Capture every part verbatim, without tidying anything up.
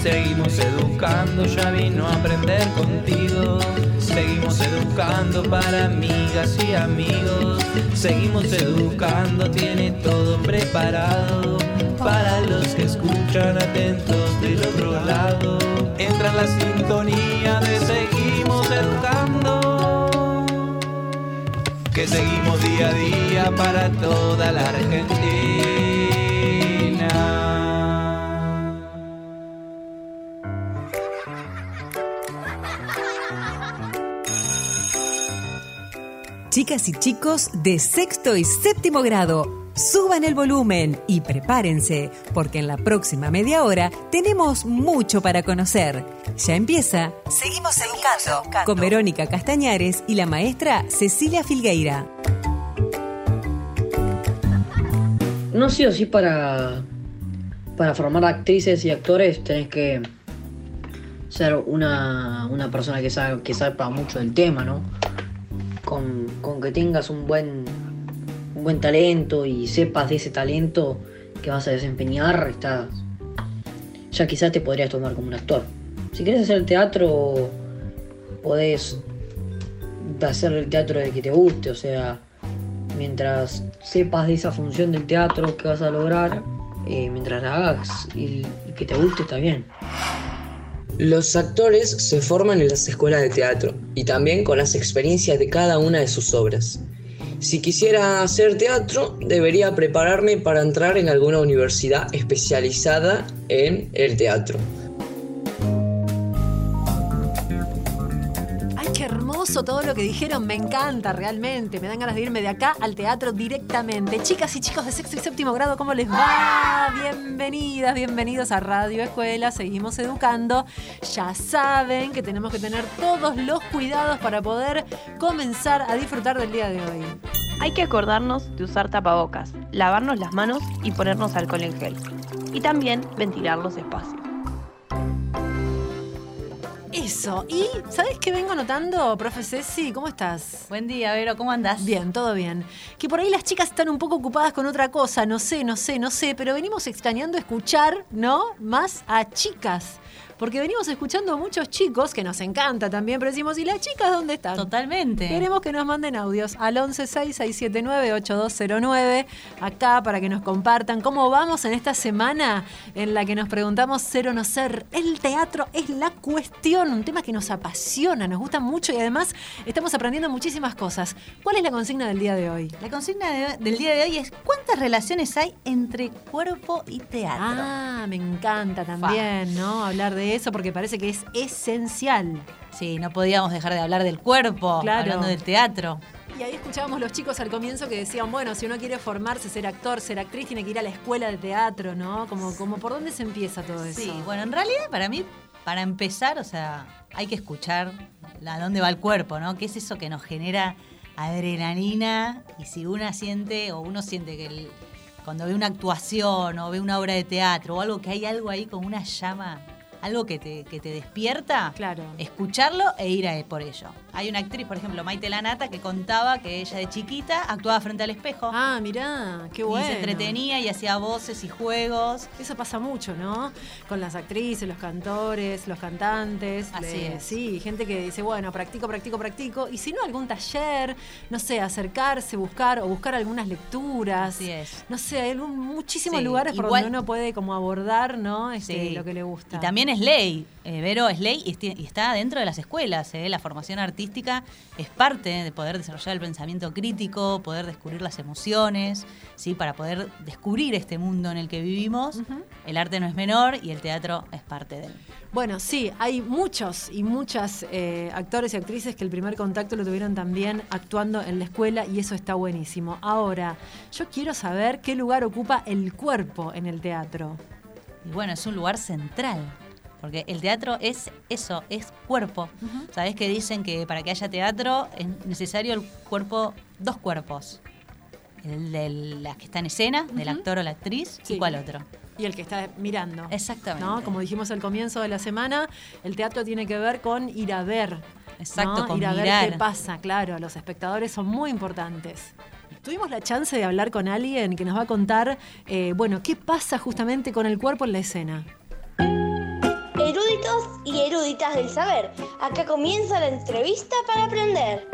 Seguimos educando, ya vino a aprender contigo. Seguimos educando para amigas y amigos. Seguimos educando, tiene todo preparado para los que escuchan atentos del otro lado. Entra en la sintonía de Seguimos Educando, que seguimos día a día para toda la Argentina. Chicas y chicos de sexto y séptimo grado, suban el volumen y prepárense, porque en la próxima media hora tenemos mucho para conocer. Ya empieza Seguimos Educando, con Verónica Castañares y la maestra Cecilia Filgueira. No sí o sí para, para formar actrices y actores tenés que ser una, una persona que sabe, que sepa mucho del tema, ¿no? Con, con que tengas un buen, un buen talento y sepas de ese talento que vas a desempeñar, estás, ya quizás te podrías tomar como un actor. Si querés hacer teatro, podés hacer el teatro de que te guste, o sea, mientras sepas de esa función del teatro que vas a lograr, eh, mientras la hagas y, y que te guste, está bien. Los actores se forman en las escuelas de teatro y también con las experiencias de cada una de sus obras. Si quisiera hacer teatro, debería prepararme para entrar en alguna universidad especializada en el teatro. Todo lo que dijeron me encanta realmente, me dan ganas de irme de acá al teatro directamente. Chicas y chicos de sexto y séptimo grado, ¿cómo les va? Bienvenidas, bienvenidos a Radio Escuela, Seguimos Educando. Ya saben que tenemos que tener todos los cuidados para poder comenzar a disfrutar del día de hoy. Hay que acordarnos de usar tapabocas, lavarnos las manos y ponernos alcohol en gel. Y también ventilar los espacios. Eso, y ¿sabés qué vengo notando, profe Ceci? ¿Cómo estás? Buen día, Vero, ¿cómo andás? Bien, todo bien. Que por ahí las chicas están un poco ocupadas con otra cosa, no sé, no sé, no sé, pero venimos extrañando escuchar, ¿no? Más a chicas. Porque venimos escuchando a muchos chicos, que nos encanta también, pero decimos, ¿y las chicas dónde están? Totalmente. Queremos que nos manden audios al once seis seis siete nueve ocho dos cero nueve, acá para que nos compartan cómo vamos en esta semana en la que nos preguntamos ser o no ser. El teatro es la cuestión, un tema que nos apasiona, nos gusta mucho y además estamos aprendiendo muchísimas cosas. ¿Cuál es la consigna del día de hoy? La consigna de, del día de hoy es ¿cuántas relaciones hay entre cuerpo y teatro? Ah, me encanta también, Fa. ¿no? Hablar de eso porque parece que es esencial. Sí, no podíamos dejar de hablar del cuerpo, claro. Hablando del teatro. Y ahí escuchábamos los chicos al comienzo que decían, bueno, si uno quiere formarse, ser actor, ser actriz, tiene que ir a la escuela de teatro, ¿no? Como, como ¿por dónde se empieza todo eso? Sí, bueno, en realidad para mí, para empezar, o sea, hay que escuchar a dónde va el cuerpo, ¿no? ¿Qué es eso que nos genera adrenalina? Y si una siente, o uno siente que el, cuando ve una actuación o ve una obra de teatro o algo, que hay algo ahí como una llama, algo que te, que te despierta, claro. Escucharlo e ir a por ello. Hay una actriz, por ejemplo, Maite Lanata, que contaba que ella de chiquita actuaba frente al espejo. Ah, mirá, qué bueno. Y se entretenía y hacía voces y juegos. Eso pasa mucho, ¿no? Con las actrices, los cantores, los cantantes. Así de, es. Sí, gente que dice, bueno, practico, practico, practico. Y si no, algún taller, no sé, acercarse, buscar o buscar algunas lecturas. Así es. No sé, hay algún, muchísimos sí, lugares por igual, donde uno puede como abordar, ¿no? Este, sí. Lo que le gusta. Y también es ley, eh, Vero, es ley y está dentro de las escuelas. Eh, la formación artística es parte de poder desarrollar el pensamiento crítico, poder descubrir las emociones, ¿sí? Para poder descubrir este mundo en el que vivimos. Uh-huh. El arte no es menor y el teatro es parte de él. Bueno, sí, hay muchos y muchas eh, actores y actrices que el primer contacto lo tuvieron también actuando en la escuela y eso está buenísimo. Ahora, yo quiero saber qué lugar ocupa el cuerpo en el teatro. Y bueno, es un lugar central, porque el teatro es eso, es cuerpo. Uh-huh. ¿Sabés que dicen que para que haya teatro es necesario el cuerpo, dos cuerpos? El de la que está en escena, uh-huh. del actor o la actriz, sí. ¿Y cuál otro? Y el que está mirando. Exactamente. ¿No? Como dijimos al comienzo de la semana, el teatro tiene que ver con ir a ver. Exacto, ¿no? con ir a mirar. ver qué pasa, claro, los espectadores son muy importantes. Tuvimos la chance de hablar con alguien que nos va a contar, eh, bueno, qué pasa justamente con el cuerpo en la escena. y eruditas del saber. Acá comienza la entrevista para aprender.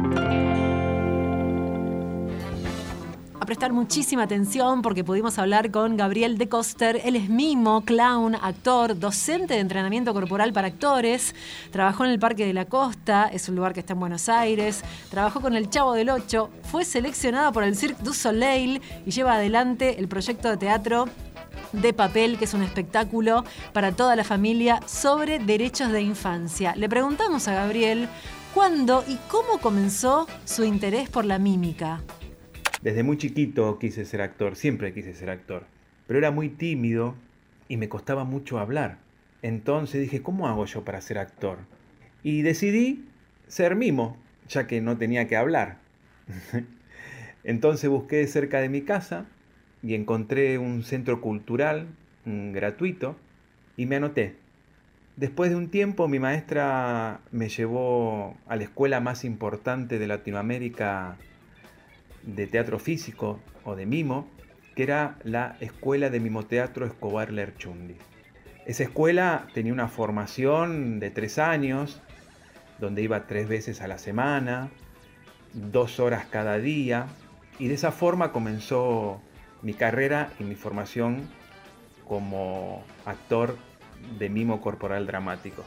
A prestar muchísima atención porque pudimos hablar con Gabriel de Coster. Él es mimo, clown, actor, docente de entrenamiento corporal para actores. Trabajó en el Parque de la Costa, es un lugar que está en Buenos Aires. Trabajó con el Chavo del Ocho. Fue seleccionado por el Cirque du Soleil y lleva adelante el proyecto de teatro de papel, que es un espectáculo para toda la familia sobre derechos de infancia. Le preguntamos a Gabriel cuándo y cómo comenzó su interés por la mímica. Desde muy chiquito quise ser actor, siempre quise ser actor, pero era muy tímido y me costaba mucho hablar. Entonces dije, ¿cómo hago yo para ser actor? Y decidí ser mimo, ya que no tenía que hablar. Entonces busqué cerca de mi casa y encontré un centro cultural un, gratuito y me anoté. Después de un tiempo mi maestra me llevó a la escuela más importante de Latinoamérica de teatro físico o de mimo, que era la Escuela de Mimoteatro Escobar Lerchundi. Esa escuela tenía una formación de tres años, donde iba tres veces a la semana, dos horas cada día, y de esa forma comenzó mi carrera y mi formación como actor de mimo corporal dramático.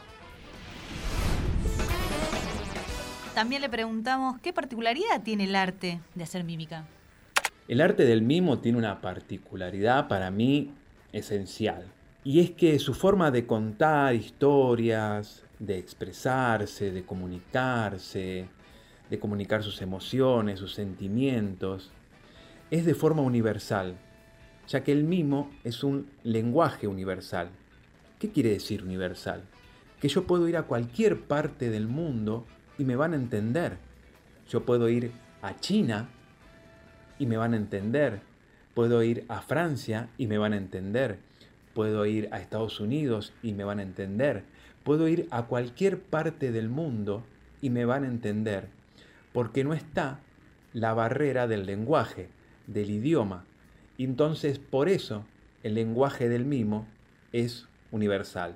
También le preguntamos qué particularidad tiene el arte de hacer mímica. El arte del mimo tiene una particularidad para mí esencial. Y es que su forma de contar historias, de expresarse, de comunicarse, de comunicar sus emociones, sus sentimientos, es de forma universal, ya que el mimo es un lenguaje universal. ¿Qué quiere decir universal? Que yo puedo ir a cualquier parte del mundo y me van a entender. Yo puedo ir a China y me van a entender. Puedo ir a Francia y me van a entender. Puedo ir a Estados Unidos y me van a entender. Puedo ir a cualquier parte del mundo y me van a entender. Porque no está la barrera del lenguaje, del idioma. Y entonces, por eso, el lenguaje del mimo es universal.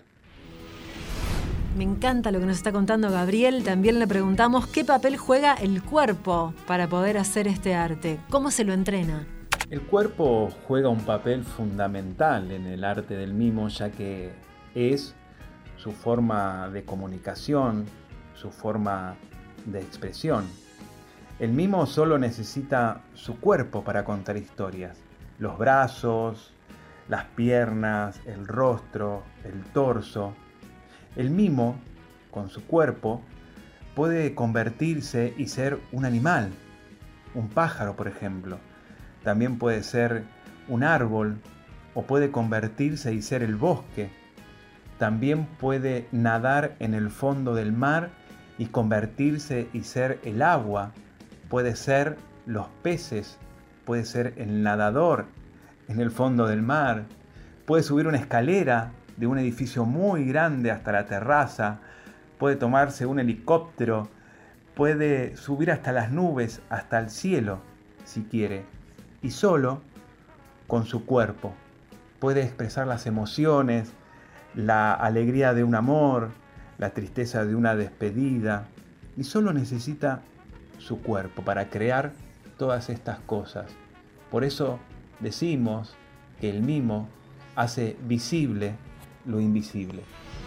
Me encanta lo que nos está contando Gabriel. También le preguntamos qué papel juega el cuerpo para poder hacer este arte. ¿Cómo se lo entrena? El cuerpo juega un papel fundamental en el arte del mimo, ya que es su forma de comunicación, su forma de expresión. El mimo solo necesita su cuerpo para contar historias. Los brazos, las piernas, el rostro, el torso. El mimo, con su cuerpo, puede convertirse y ser un animal, un pájaro, por ejemplo. También puede ser un árbol, o puede convertirse y ser el bosque. También puede nadar en el fondo del mar y convertirse y ser el agua. Puede ser los peces, puede ser el nadador en el fondo del mar. Puede subir una escalera de un edificio muy grande hasta la terraza, puede tomarse un helicóptero, puede subir hasta las nubes, hasta el cielo, si quiere, y solo con su cuerpo. Puede expresar las emociones, la alegría de un amor, la tristeza de una despedida, y solo necesita su cuerpo para crear todas estas cosas. Por eso decimos que el mimo hace visible lo invisible.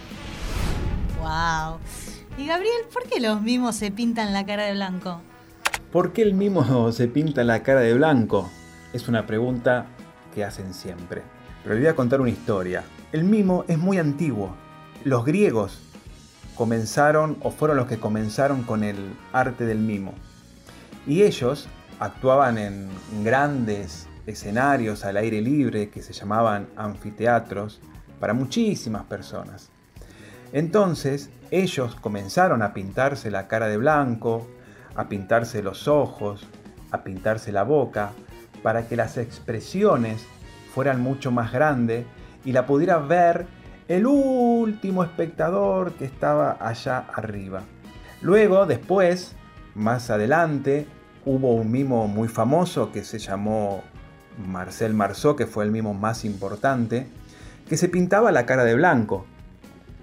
¡Wow! Y Gabriel, ¿por qué los mimos se pintan la cara de blanco? ¿Por qué el mimo se pinta la cara de blanco? Es una pregunta que hacen siempre. Pero les voy a contar una historia. El mimo es muy antiguo. Los griegos comenzaron o fueron los que comenzaron con el arte del mimo. Y ellos actuaban en grandes escenarios al aire libre que se llamaban anfiteatros para muchísimas personas. Entonces ellos comenzaron a pintarse la cara de blanco, a pintarse los ojos, a pintarse la boca, para que las expresiones fueran mucho más grandes y la pudiera ver el último espectador que estaba allá arriba. Luego, después, más adelante, hubo un mimo muy famoso que se llamó Marcel Marceau, que fue el mimo más importante, que se pintaba la cara de blanco.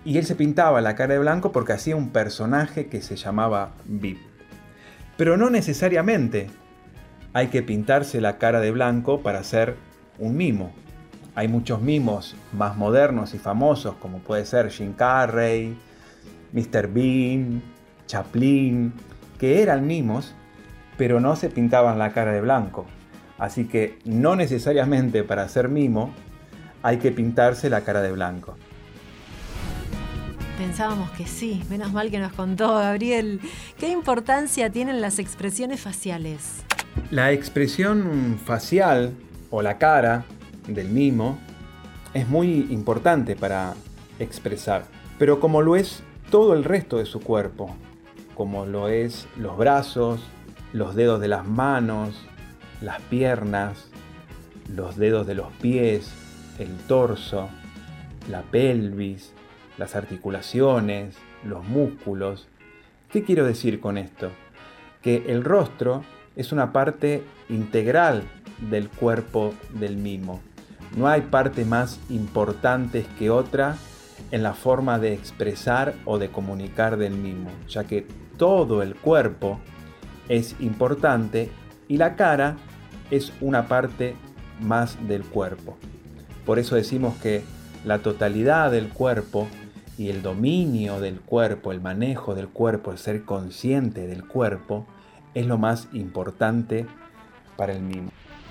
Y él se pintaba la cara de blanco porque hacía un personaje que se llamaba Vip. Pero no necesariamente hay que pintarse la cara de blanco para ser un mimo. Hay muchos mimos más modernos y famosos, como puede ser Jim Carrey, míster Bean, Chaplin, que eran mimos, pero no se pintaban la cara de blanco. Así que no necesariamente para ser mimo hay que pintarse la cara de blanco. Pensábamos que sí, menos mal que nos contó Gabriel. ¿Qué importancia tienen las expresiones faciales? La expresión facial o la cara del mimo es muy importante para expresar, pero como lo es todo el resto de su cuerpo, como lo es los brazos, los dedos de las manos, las piernas, los dedos de los pies, el torso, la pelvis, las articulaciones, los músculos. ¿Qué quiero decir con esto? Que el rostro es una parte integral del cuerpo del mimo. No hay parte más importante que otra en la forma de expresar o de comunicar del mimo, ya que todo el cuerpo es importante y la cara es una parte más del cuerpo. Por eso decimos que la totalidad del cuerpo y el dominio del cuerpo, el manejo del cuerpo, el ser consciente del cuerpo, es lo más importante para el mimo.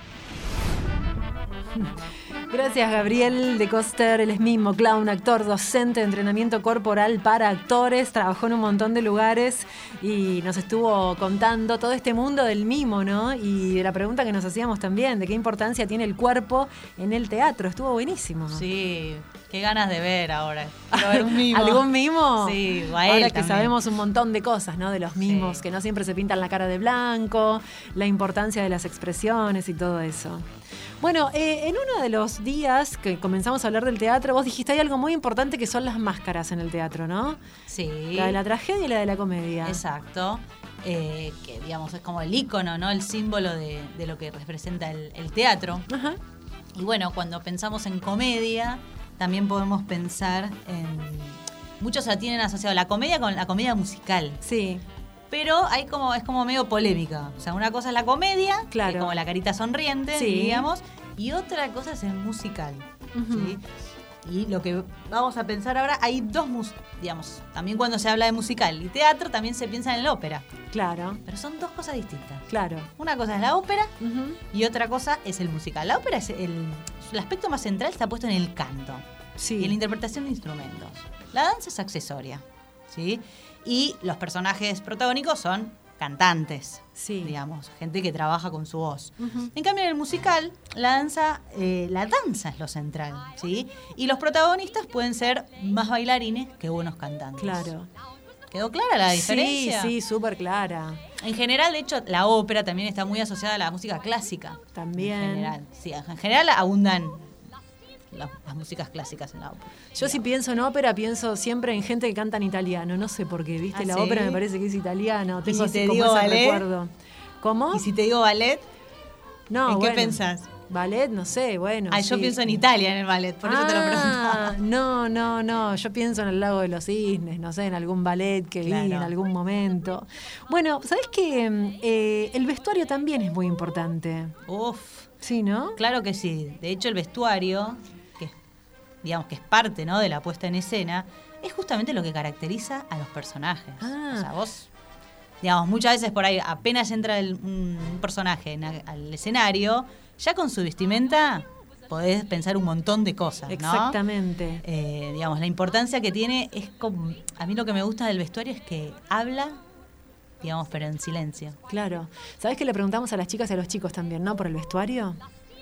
Gracias, Gabriel de Coster. Él es mimo, clown, actor, docente de entrenamiento corporal para actores. Trabajó en un montón de lugares y nos estuvo contando todo este mundo del mimo, ¿no? Y de la pregunta que nos hacíamos también, de qué importancia tiene el cuerpo en el teatro. Estuvo buenísimo. Sí, qué ganas de ver ahora. Quiero ver un mimo. ¿Algún mimo? Sí, a él ahora que también. sabemos un montón de cosas, ¿no? De los mimos, Sí. que no siempre se pintan la cara de blanco, la importancia de las expresiones y todo eso. Bueno, eh, en uno de los días que comenzamos a hablar del teatro, vos dijiste hay algo muy importante que son las máscaras en el teatro, ¿no? Sí. La de la tragedia y la de la comedia. Exacto. Eh, que digamos es como el ícono, ¿no? El símbolo de, de lo que representa el, el teatro. Ajá. Y bueno, cuando pensamos en comedia, también podemos pensar en... Muchos la tienen asociado la comedia con la comedia musical. Sí. Pero hay como, es como medio polémica. O sea, una cosa es la comedia, Claro. que es como la carita sonriente, Sí. digamos, y otra cosa es el musical. Ujú. ¿Sí? Y lo que vamos a pensar ahora, hay dos mus digamos, también cuando se habla de musical y teatro, también se piensa en la ópera. Claro, Pero son dos cosas distintas. claro. Una cosa es la ópera Ujú. y otra cosa es el musical. La ópera es el, el aspecto más central, está puesto en el canto Sí. y en la interpretación de instrumentos. La danza es accesoria, ¿sí? Y los personajes protagónicos son cantantes, Sí. digamos, gente que trabaja con su voz. Ujú. En cambio, en el musical, la danza, eh, la danza es lo central, ¿sí? Y los protagonistas pueden ser más bailarines que buenos cantantes. Claro. ¿Quedó clara la diferencia? Sí, sí, súper clara. En general, de hecho, la ópera también está muy asociada a la música clásica. También. En general, sí, en general abundan las, las músicas clásicas en la ópera. Yo si pienso en ópera, pienso siempre en gente que canta en italiano. No sé por qué, ¿viste? ¿Ah, la sí? ópera me parece que es italiano. Tengo si así te como digo ese ballet? recuerdo. ¿Cómo? Y si te digo ballet, No, ¿en qué bueno, pensás? Ballet, no sé, bueno. Ah, yo sí. pienso en Italia en el ballet, por eso te lo Ah, preguntaba. No, no, no. Yo pienso en el Lago de los Cisnes, no sé, en algún ballet que vi Claro. en algún momento. Bueno, ¿sabés qué? Eh, el vestuario también es muy importante. Uf, Sí, ¿no? claro que sí. De hecho, el vestuario, que es, digamos que es parte, ¿no?, de la puesta en escena, es justamente lo que caracteriza a los personajes. Ah. O sea, vos, digamos, muchas veces por ahí apenas entra el- un personaje en a- al escenario, ya con su vestimenta podés pensar un montón de cosas, ¿no? Exactamente. Eh, digamos, la importancia que tiene es como... A mí lo que me gusta del vestuario es que habla, digamos, pero en silencio. Claro. ¿Sabés que le preguntamos a las chicas y a los chicos también, ¿no? Por el vestuario.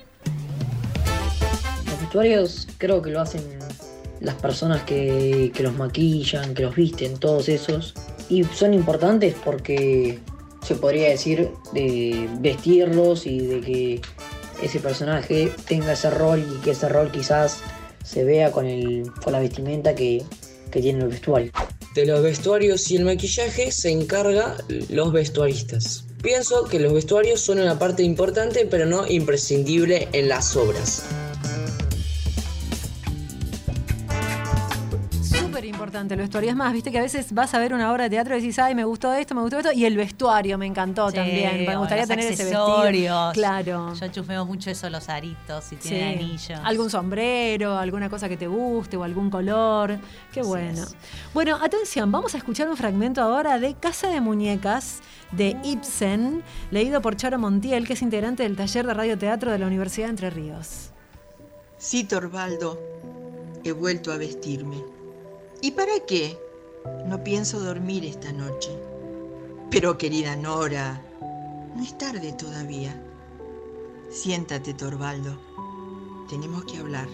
Los vestuarios creo que lo hacen las personas que, que los maquillan, que los visten, todos esos. Y son importantes porque se podría decir de vestirlos y de que ese personaje tenga ese rol y que ese rol quizás se vea con, el, con la vestimenta que, que tiene el vestuario. De los vestuarios y el maquillaje se encarga los vestuaristas. Pienso que los vestuarios son una parte importante pero no imprescindible en las obras. súper importante el vestuario. Es más, viste que a veces vas a ver una obra de teatro y decís, ay, me gustó esto, me gustó esto, y el vestuario me encantó Sí, también. Me gustaría los tener ese accesorios. vestido. Claro. Yo chufeo mucho eso, los aritos, si tienen Sí. anillos. Algún sombrero, alguna cosa que te guste o algún color. Qué Así bueno. es. Bueno, atención, vamos a escuchar un fragmento ahora de Casa de Muñecas de Ibsen, leído por Charo Montiel, que es integrante del taller de radioteatro de la Universidad de Entre Ríos. Sí, Torvaldo, he vuelto a vestirme. ¿Y para qué? No pienso dormir esta noche. Pero, querida Nora, no es tarde todavía. Siéntate, Torvaldo. Tenemos que hablar.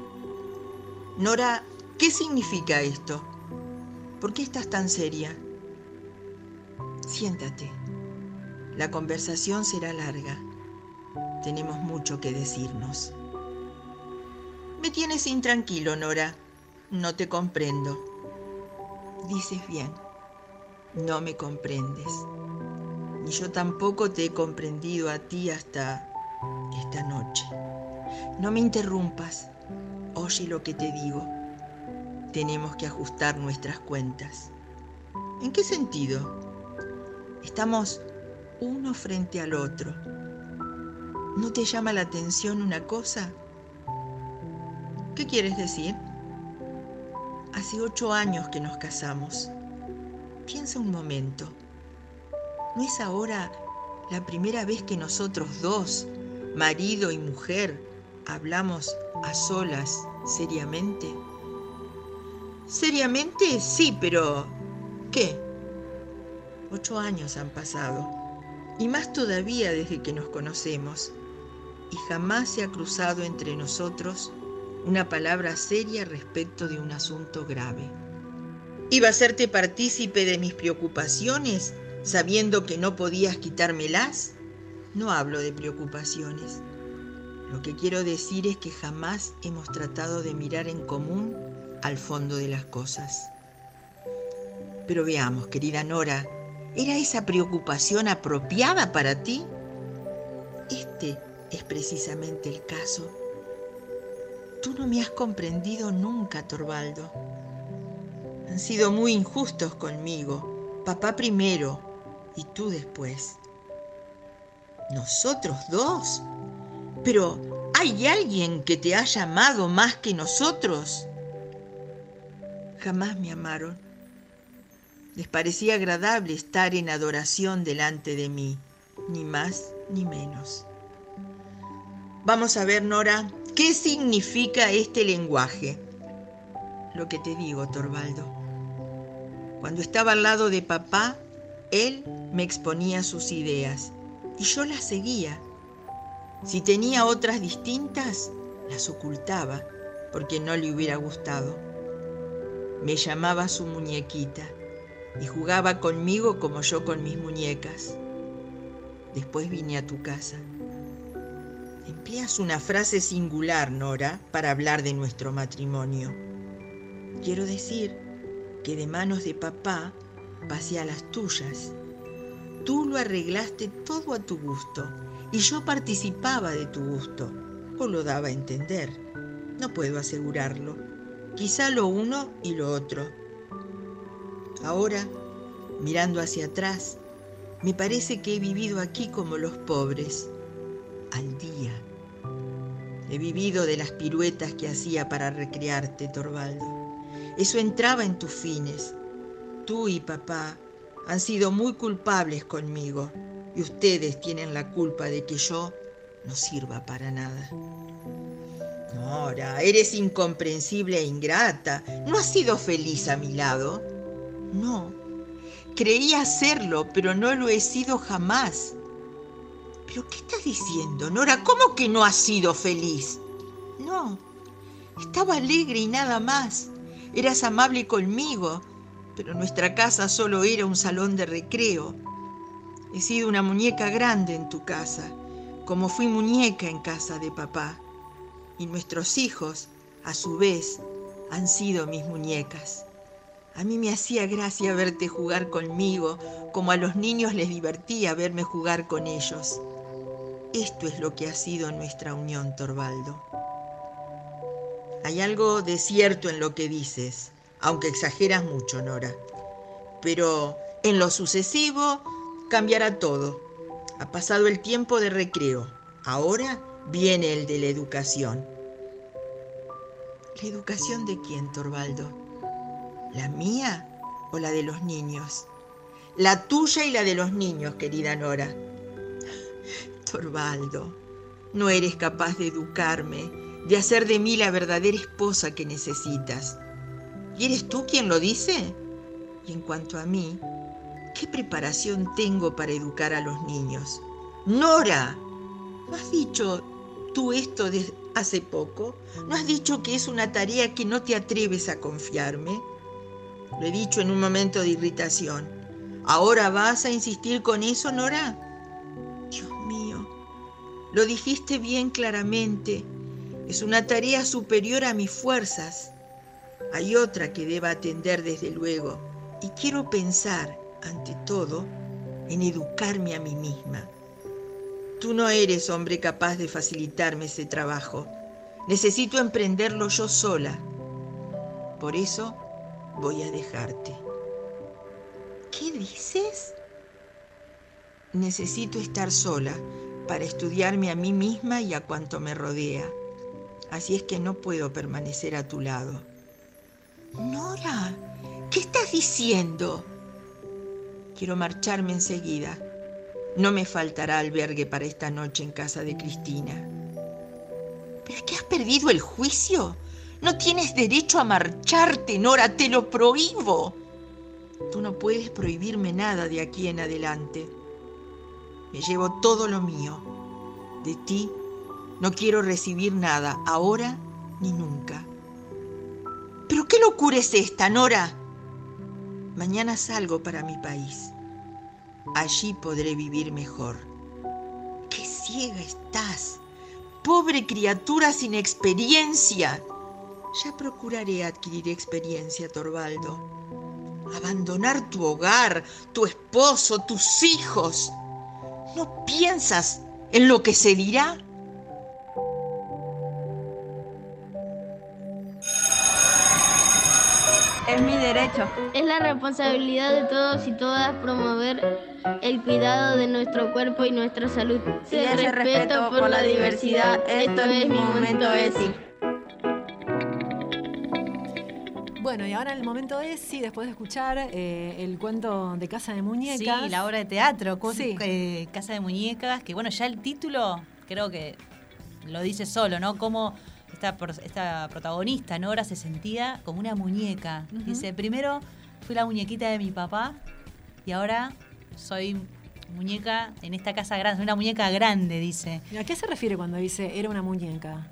Nora, ¿qué significa esto? ¿Por qué estás tan seria? Siéntate. La conversación será larga. Tenemos mucho que decirnos. Me tienes intranquilo, Nora. No te comprendo. Dices bien. No me comprendes. Ni yo tampoco te he comprendido a ti hasta esta noche. No me interrumpas. Oye lo que te digo. Tenemos que ajustar nuestras cuentas. ¿En qué sentido? Estamos uno frente al otro. ¿No te llama la atención una cosa? ¿Qué quieres decir? Hace ocho años que nos casamos. Piensa un momento. ¿No es ahora la primera vez que nosotros dos, marido y mujer, hablamos a solas seriamente? Seriamente, sí, pero ¿qué? Ocho años han pasado, y más todavía desde que nos conocemos, y jamás se ha cruzado entre nosotros una palabra seria respecto de un asunto grave. ¿Iba a hacerte partícipe de mis preocupaciones, sabiendo que no podías quitármelas? No hablo de preocupaciones. Lo que quiero decir es que jamás hemos tratado de mirar en común al fondo de las cosas. Pero veamos, querida Nora, ¿era esa preocupación apropiada para ti? Este es precisamente el caso. Tú no me has comprendido nunca, Torvaldo. Han sido muy injustos conmigo, papá primero y tú después. ¿Nosotros dos? Pero ¿hay alguien que te haya amado más que nosotros? Jamás me amaron. Les parecía agradable estar en adoración delante de mí, ni más ni menos. Vamos a ver, Nora, ¿qué significa este lenguaje? Lo que te digo, Torvaldo. Cuando estaba al lado de papá, él me exponía sus ideas y yo las seguía. Si tenía otras distintas, las ocultaba porque no le hubiera gustado. Me llamaba su muñequita y jugaba conmigo como yo con mis muñecas. Después vine a tu casa. Empleas una frase singular, Nora, para hablar de nuestro matrimonio. Quiero decir que de manos de papá pasé a las tuyas. Tú lo arreglaste todo a tu gusto y yo participaba de tu gusto, o lo daba a entender. No puedo asegurarlo. Quizá lo uno y lo otro. Ahora, mirando hacia atrás, me parece que he vivido aquí como los pobres, al día. He vivido de las piruetas que hacía para recrearte, Torvaldo. Eso entraba en tus fines. Tú y papá han sido muy culpables conmigo y ustedes tienen la culpa de que yo no sirva para nada. Nora, eres incomprensible e ingrata. ¿No has sido feliz a mi lado? No. Creía serlo, pero no lo he sido jamás. ¿Pero qué estás diciendo, Nora? ¿Cómo que no has sido feliz? No. Estaba alegre y nada más. Eras amable conmigo, pero nuestra casa solo era un salón de recreo. He sido una muñeca grande en tu casa, como fui muñeca en casa de papá. Y nuestros hijos, a su vez, han sido mis muñecas. A mí me hacía gracia verte jugar conmigo, como a los niños les divertía verme jugar con ellos. Esto es lo que ha sido nuestra unión, Torvaldo. Hay algo de cierto en lo que dices, aunque exageras mucho, Nora. Pero en lo sucesivo cambiará todo. Ha pasado el tiempo de recreo. Ahora viene el de la educación. ¿La educación de quién, Torvaldo? ¿La mía o la de los niños? La tuya y la de los niños, querida Nora. Torvaldo, no eres capaz de educarme, de hacer de mí la verdadera esposa que necesitas. ¿Y eres tú quien lo dice? Y en cuanto a mí, ¿qué preparación tengo para educar a los niños? ¡Nora! ¿No has dicho tú esto de hace poco? ¿No has dicho que es una tarea que no te atreves a confiarme? Lo he dicho en un momento de irritación. ¿Ahora vas a insistir con eso, Nora? Dios mío, lo dijiste bien claramente. Es una tarea superior a mis fuerzas. Hay otra que deba atender desde luego. Y quiero pensar, ante todo, en educarme a mí misma. Tú no eres hombre capaz de facilitarme ese trabajo. Necesito emprenderlo yo sola. Por eso voy a dejarte. ¿Qué dices? Necesito estar sola para estudiarme a mí misma y a cuanto me rodea. Así es que no puedo permanecer a tu lado. Nora, ¿qué estás diciendo? Quiero marcharme enseguida. No me faltará albergue para esta noche en casa de Cristina. ¿Pero es que has perdido el juicio? No tienes derecho a marcharte, Nora, te lo prohíbo. Tú no puedes prohibirme nada de aquí en adelante. Me llevo todo lo mío. De ti no quiero recibir nada, ahora ni nunca. ¿Pero qué locura es esta, Nora? Mañana salgo para mi país. Allí podré vivir mejor. ¡Qué ciega estás! ¡Pobre criatura sin experiencia! Ya procuraré adquirir experiencia, Torvaldo. Abandonar tu hogar, tu esposo, tus hijos. ¿No piensas en lo que se dirá? Es mi derecho. Es la responsabilidad de todos y todas promover el cuidado de nuestro cuerpo y nuestra salud. Y el respeto por la diversidad. Esto es mi momento ESI. Bueno, y ahora en el momento ESI, después de escuchar eh, el cuento de Casa de Muñecas. Sí, la obra de teatro, Sí. eh, Casa de Muñecas, que bueno, ya el título creo que lo dice solo, ¿no? Cómo esta, esta protagonista, Nora, se sentía como una muñeca. Uh-huh. Dice, primero fui la muñequita de mi papá y ahora soy muñeca en esta casa grande, una muñeca grande, dice. ¿A qué se refiere cuando dice era una muñeca?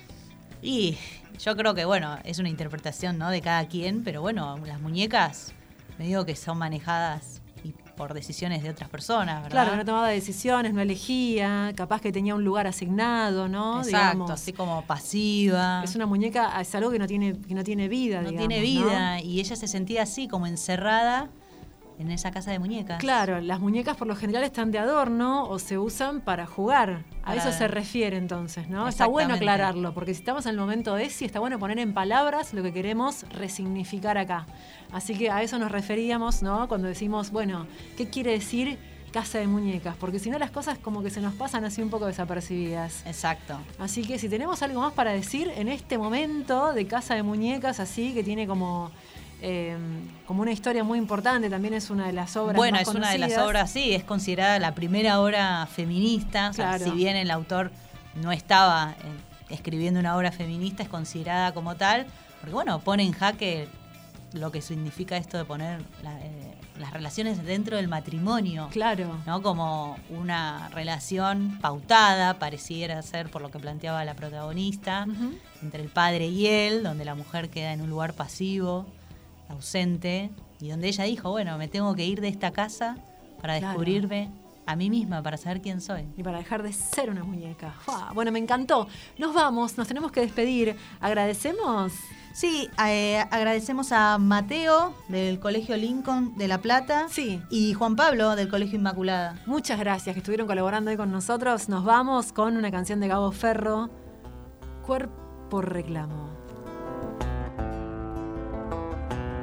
Y yo creo que, bueno, es una interpretación, ¿no?, de cada quien, pero bueno, las muñecas, me digo que son manejadas y por decisiones de otras personas, ¿verdad? Claro, no tomaba decisiones, no elegía, capaz que tenía un lugar asignado, ¿no? Exacto, digamos, así como pasiva. Es una muñeca, es algo que no tiene, que no tiene vida, No digamos, tiene vida, ¿no? Y ella se sentía así, como encerrada en esa casa de muñecas. Claro, las muñecas por lo general están de adorno o se usan para jugar. A Para... eso se refiere entonces, ¿no? Está bueno aclararlo, porque si estamos en el momento de ESI, está bueno poner en palabras lo que queremos resignificar acá. Así que a eso nos referíamos, ¿no? Cuando decimos, bueno, ¿qué quiere decir casa de muñecas? Porque si no las cosas como que se nos pasan así un poco desapercibidas. Exacto. Así que si tenemos algo más para decir en este momento de casa de muñecas, así que tiene como... Eh, como una historia muy importante, también es una de las obras bueno, más es conocidas. una de las obras, sí, es considerada la primera obra feminista, o sea, Claro. si bien el autor no estaba eh, escribiendo una obra feminista, es considerada como tal, porque bueno, pone en jaque lo que significa esto de poner la, eh, las relaciones dentro del matrimonio. Claro. ¿No? Como una relación pautada, pareciera ser por lo que planteaba la protagonista, Uh-huh. entre el padre y él, donde la mujer queda en un lugar pasivo, ausente, y donde ella dijo, bueno, me tengo que ir de esta casa para descubrirme a mí misma, para saber quién soy. Y para dejar de ser una muñeca. ¡Fua! Bueno, me encantó. Nos vamos, nos tenemos que despedir. ¿Agradecemos? Sí, eh, agradecemos a Mateo del Colegio Lincoln de La Plata. Sí. Y Juan Pablo del Colegio Inmaculada. Muchas gracias que estuvieron colaborando hoy con nosotros. Nos vamos con una canción de Gabo Ferro, Cuerpo Reclamo.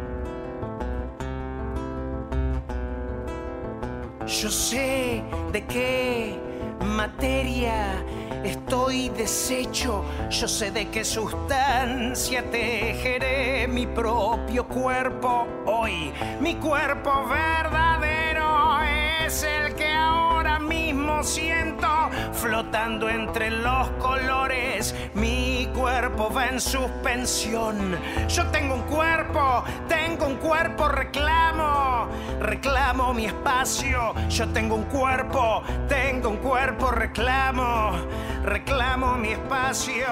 Yo sé de qué materia estoy deshecho, yo sé de qué sustancia tejeré mi propio cuerpo hoy. Mi cuerpo verdadero es el que ahora mismo siento, flotando entre los colores. Mi cuerpo va en suspensión. Yo tengo un cuerpo, tengo un cuerpo, reclamo, reclamo mi espacio. Yo tengo un cuerpo, tengo un cuerpo, reclamo, reclamo mi espacio.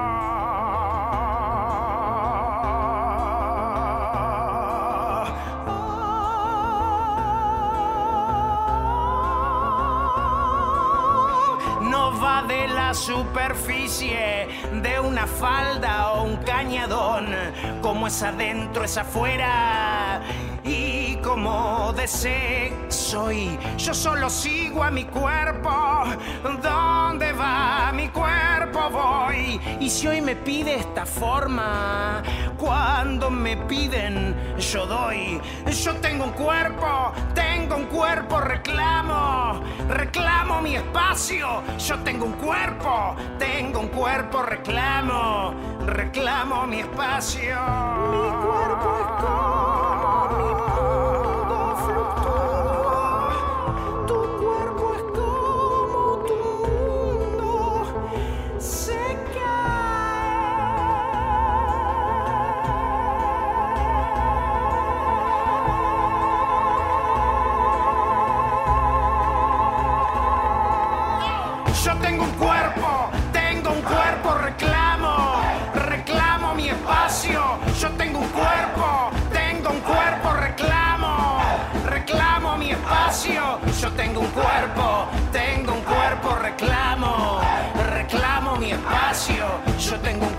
Va de la superficie de una falda o un cañadón. Como es adentro es afuera, y como desee soy. Yo solo sigo a mi cuerpo. ¿Dónde va mi cuerpo? Voy. Y si hoy me pide esta forma, cuando me piden yo doy. Yo tengo un cuerpo, tengo un cuerpo, reclamo, reclamo mi espacio. Yo tengo un cuerpo, tengo un cuerpo, reclamo, reclamo mi espacio. Mi cuerpo es como mi mundo fluctúa. Tu cuerpo es como tu mundo se Yo tengo un cuerpo, tengo un cuerpo, reclamo, reclamo mi espacio. Yo tengo un cuerpo, tengo un cuerpo, reclamo, reclamo mi espacio. Yo tengo un cuerpo, tengo un cuerpo, reclamo, reclamo mi espacio. Yo tengo